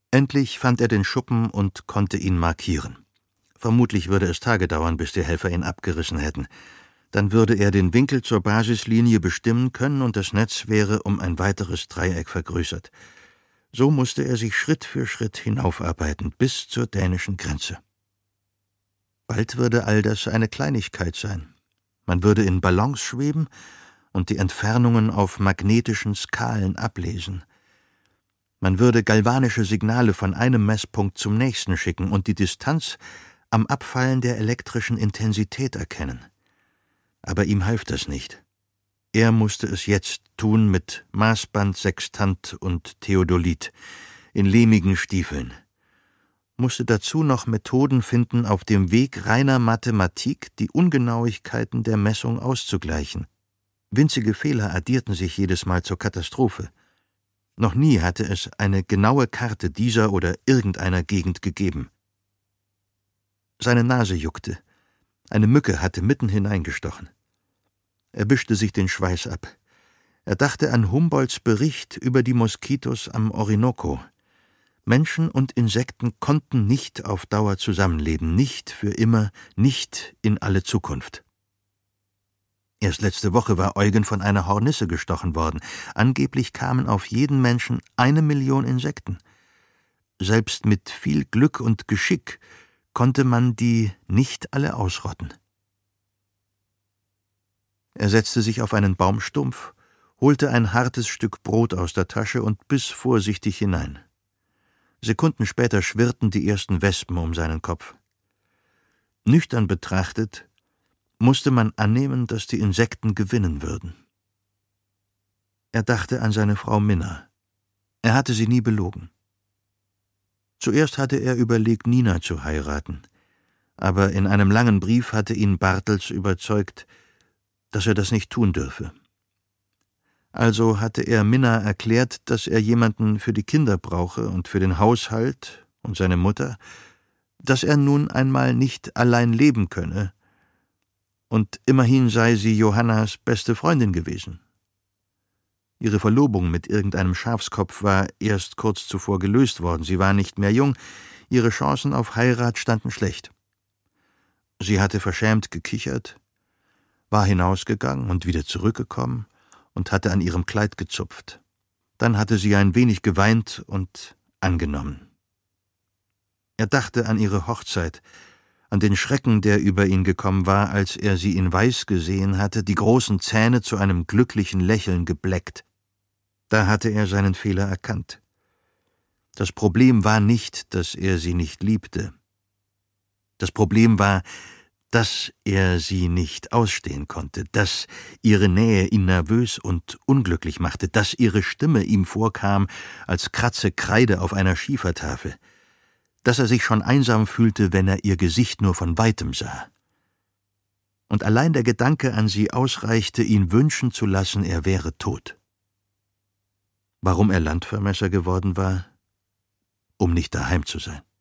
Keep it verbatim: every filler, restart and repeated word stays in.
Endlich fand er den Schuppen und konnte ihn markieren. Vermutlich würde es Tage dauern, bis die Helfer ihn abgerissen hätten. Dann würde er den Winkel zur Basislinie bestimmen können und das Netz wäre um ein weiteres Dreieck vergrößert. So musste er sich Schritt für Schritt hinaufarbeiten, bis zur dänischen Grenze. Bald würde all das eine Kleinigkeit sein. Man würde in Ballons schweben und die Entfernungen auf magnetischen Skalen ablesen. Man würde galvanische Signale von einem Messpunkt zum nächsten schicken und die Distanz am Abfallen der elektrischen Intensität erkennen. Aber ihm half das nicht. Er musste es jetzt tun mit Maßband, Sextant und Theodolit, in lehmigen Stiefeln. Musste dazu noch Methoden finden, auf dem Weg reiner Mathematik die Ungenauigkeiten der Messung auszugleichen. Winzige Fehler addierten sich jedes Mal zur Katastrophe. Noch nie hatte es eine genaue Karte dieser oder irgendeiner Gegend gegeben. Seine Nase juckte. Eine Mücke hatte mitten hineingestochen. Er wischte sich den Schweiß ab. Er dachte an Humboldts Bericht über die Moskitos am Orinoco. Menschen und Insekten konnten nicht auf Dauer zusammenleben, nicht für immer, nicht in alle Zukunft. Erst letzte Woche war Eugen von einer Hornisse gestochen worden. Angeblich kamen auf jeden Menschen eine Million Insekten. Selbst mit viel Glück und Geschick konnte man die nicht alle ausrotten. Er setzte sich auf einen Baumstumpf, holte ein hartes Stück Brot aus der Tasche und biss vorsichtig hinein. Sekunden später schwirrten die ersten Wespen um seinen Kopf. Nüchtern betrachtet musste man annehmen, dass die Insekten gewinnen würden. Er dachte an seine Frau Minna. Er hatte sie nie belogen. Zuerst hatte er überlegt, Nina zu heiraten, aber in einem langen Brief hatte ihn Bartels überzeugt, dass er das nicht tun dürfe. Also hatte er Minna erklärt, dass er jemanden für die Kinder brauche und für den Haushalt und seine Mutter, dass er nun einmal nicht allein leben könne, und immerhin sei sie Johannas beste Freundin gewesen. Ihre Verlobung mit irgendeinem Schafskopf war erst kurz zuvor gelöst worden, sie war nicht mehr jung, ihre Chancen auf Heirat standen schlecht. Sie hatte verschämt gekichert, war hinausgegangen und wieder zurückgekommen und hatte an ihrem Kleid gezupft. Dann hatte sie ein wenig geweint und angenommen. Er dachte an ihre Hochzeit, an den Schrecken, der über ihn gekommen war, als er sie in Weiß gesehen hatte, die großen Zähne zu einem glücklichen Lächeln gebleckt. Da hatte er seinen Fehler erkannt. Das Problem war nicht, dass er sie nicht liebte. Das Problem war, dass er sie nicht ausstehen konnte, dass ihre Nähe ihn nervös und unglücklich machte, dass ihre Stimme ihm vorkam, als kratze Kreide auf einer Schiefertafel, dass er sich schon einsam fühlte, wenn er ihr Gesicht nur von weitem sah. Und allein der Gedanke an sie ausreichte, ihn wünschen zu lassen, er wäre tot. Warum er Landvermesser geworden war? Um nicht daheim zu sein.